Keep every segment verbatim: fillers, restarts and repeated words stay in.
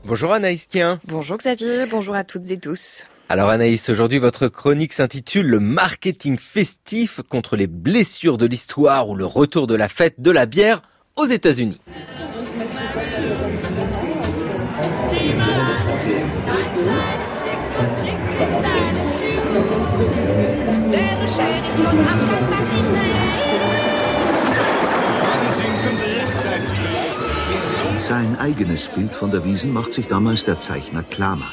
Bonjour Anaïs Kien. Bonjour Xavier, bonjour à toutes et tous. Alors Anaïs, aujourd'hui votre chronique s'intitule « Le marketing festif contre les blessures de l'histoire ou le retour de la fête de la bière aux États-Unis ». Sein eigenes Bild von der Wiesn macht sich damals der Zeichner Klamer.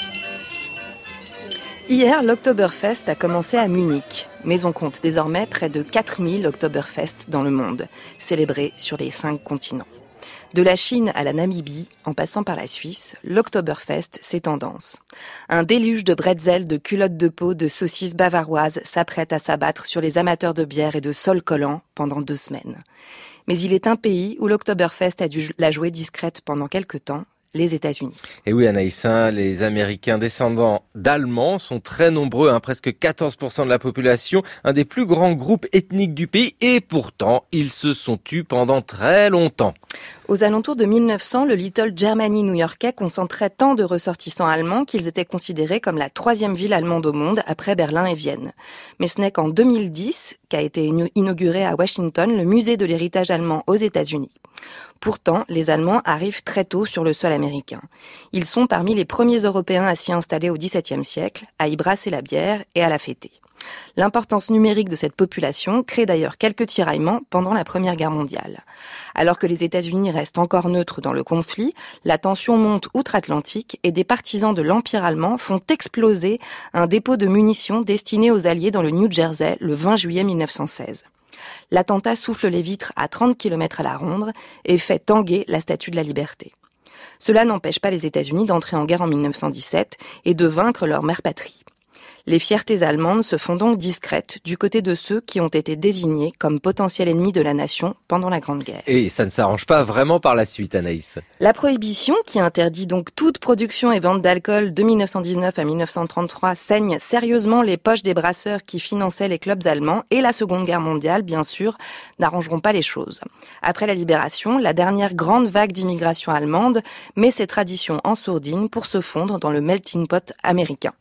Hier, l'Oktoberfest a commencé à Munich, mais on compte désormais près de quatre mille Oktoberfest dans le monde, célébrés sur les cinq continents. De la Chine à la Namibie, en passant par la Suisse, l'Oktoberfest, c'est tendance. Un déluge de bretzels, de culottes de peau, de saucisses bavaroises s'apprête à s'abattre sur les amateurs de bière et de sol collant pendant deux semaines. Mais il est un pays où l'Oktoberfest a dû la jouer discrète pendant quelques temps, les États-Unis. Et oui Anaïs, hein, les Américains descendants d'Allemands sont très nombreux, hein, presque quatorze pour cent de la population, un des plus grands groupes ethniques du pays, et pourtant ils se sont tus pendant très longtemps. Aux alentours de mille neuf cents, le Little Germany new-yorkais concentrait tant de ressortissants allemands qu'ils étaient considérés comme la troisième ville allemande au monde après Berlin et Vienne. Mais ce n'est qu'en deux mille dix qu'a été inauguré à Washington le musée de l'héritage allemand aux États-Unis. Pourtant, les Allemands arrivent très tôt sur le sol américain. Ils sont parmi les premiers Européens à s'y installer au dix-septième siècle, à y brasser la bière et à la fêter. L'importance numérique de cette population crée d'ailleurs quelques tiraillements pendant la Première Guerre mondiale. Alors que les États-Unis restent encore neutres dans le conflit, la tension monte outre-Atlantique et des partisans de l'Empire allemand font exploser un dépôt de munitions destiné aux Alliés dans le New Jersey le vingt juillet mille neuf cent seize. L'attentat souffle les vitres à trente kilomètres à la ronde et fait tanguer la Statue de la Liberté. Cela n'empêche pas les États-Unis d'entrer en guerre en mille neuf cent dix-sept et de vaincre leur mère patrie. Les fiertés allemandes se font donc discrètes du côté de ceux qui ont été désignés comme potentiels ennemis de la nation pendant la Grande Guerre. Et ça ne s'arrange pas vraiment par la suite, Anaïs. La prohibition, qui interdit donc toute production et vente d'alcool de mille neuf cent dix-neuf à mille neuf cent trente-trois, saigne sérieusement les poches des brasseurs qui finançaient les clubs allemands, et la Seconde Guerre mondiale, bien sûr, n'arrangeront pas les choses. Après la Libération, la dernière grande vague d'immigration allemande met ses traditions en sourdine pour se fondre dans le melting pot américain.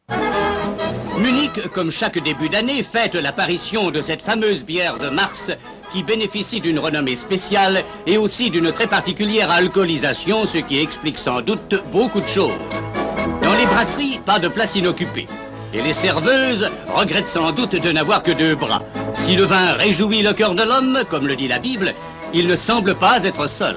Munich, comme chaque début d'année, fête l'apparition de cette fameuse bière de mars qui bénéficie d'une renommée spéciale et aussi d'une très particulière alcoolisation, ce qui explique sans doute beaucoup de choses. Dans les brasseries, pas de place inoccupée. Et les serveuses regrettent sans doute de n'avoir que deux bras. Si le vin réjouit le cœur de l'homme, comme le dit la Bible, il ne semble pas être seul.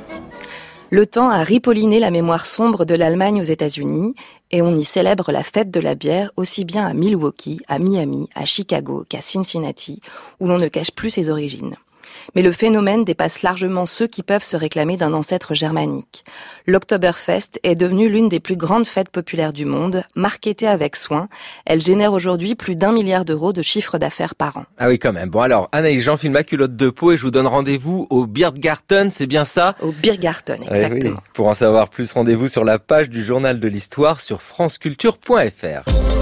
Le temps a ripolliné la mémoire sombre de l'Allemagne aux États-Unis et on y célèbre la fête de la bière aussi bien à Milwaukee, à Miami, à Chicago qu'à Cincinnati, où l'on ne cache plus ses origines. Mais le phénomène dépasse largement ceux qui peuvent se réclamer d'un ancêtre germanique. L'Oktoberfest est devenue l'une des plus grandes fêtes populaires du monde, marketée avec soin. Elle génère aujourd'hui plus d'un milliard d'euros de chiffre d'affaires par an. Ah oui, quand même. Bon alors, Anaïs, j'enfile ma culotte de peau et je vous donne rendez-vous au Biergarten, c'est bien ça ? Au Biergarten, exactement. Oui, oui. Pour en savoir plus, rendez-vous sur la page du Journal de l'Histoire sur franceculture point f r.